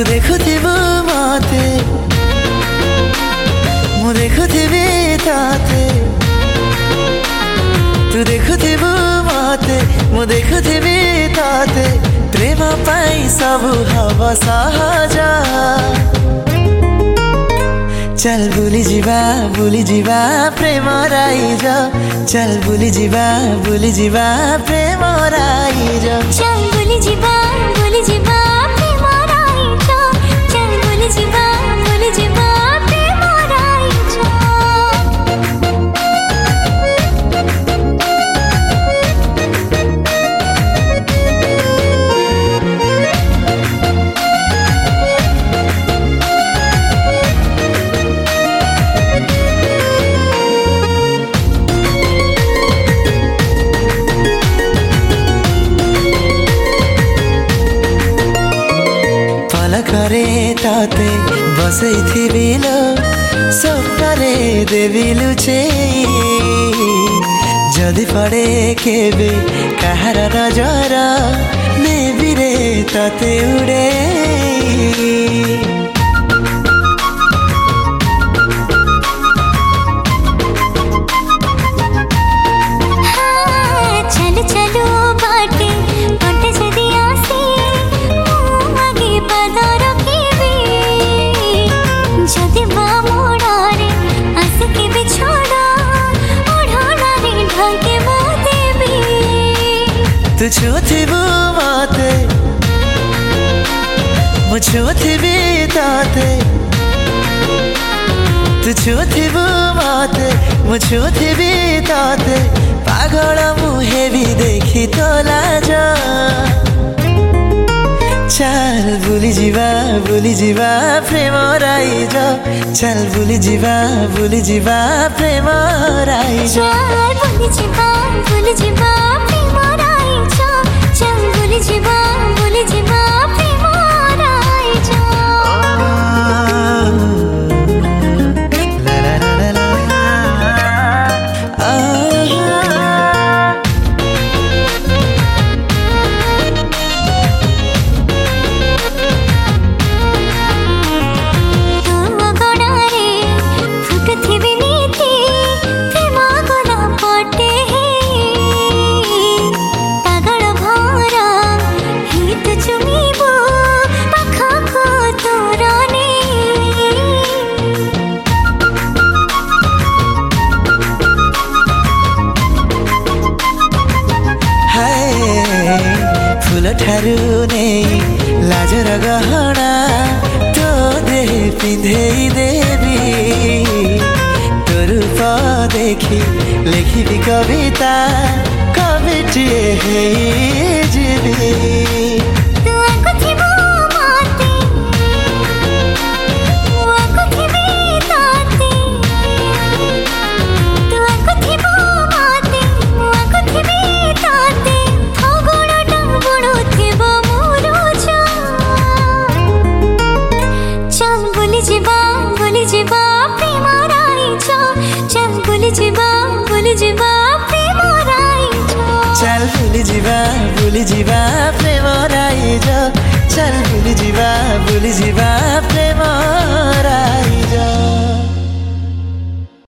ଦେଖୁଥିବୁ ମତେ ମୁଁ ଦେଖୁଥିବି ତତେ ତୁ ଦେଖୁଥିବୁ ମତେ ମୁଁ ଦେଖୁଥିବି ତତେ ପ୍ରେମ ପାଇଁ ସବୁ ହବ ସହଜ चल भूली जीवा प्रेम राइज चल भूली जीवा प्रेम राइज चल भूली जीवा प्रेम राइज चल भूली जीवा प्रेम राइज करे ताते बसई थी बिलो स्वप्नरे देवी लुचे जदि पड़े केबे कहार नजर नेबी रे ताते उड़े तू छुथिबु मते मु छुथिबि तते तू छुथिबु मते मु छुथिबि तते पागल मुहे भी देखी तो लाज चल भूली जीवा प्रेम राइज चल भूली जीवा प्रेम राइज चल भूली जीवा प्रेम राइज चल भूली जीवा प्रेम राइज फूल ठारू नहीं लाजर गहना तो दे पिंधे देवी तो रूप देखी लिखी कविता कविटी है जीवी चल भूली जीवा प्रेम राइज चल भूली जीवा प्रेम राइज।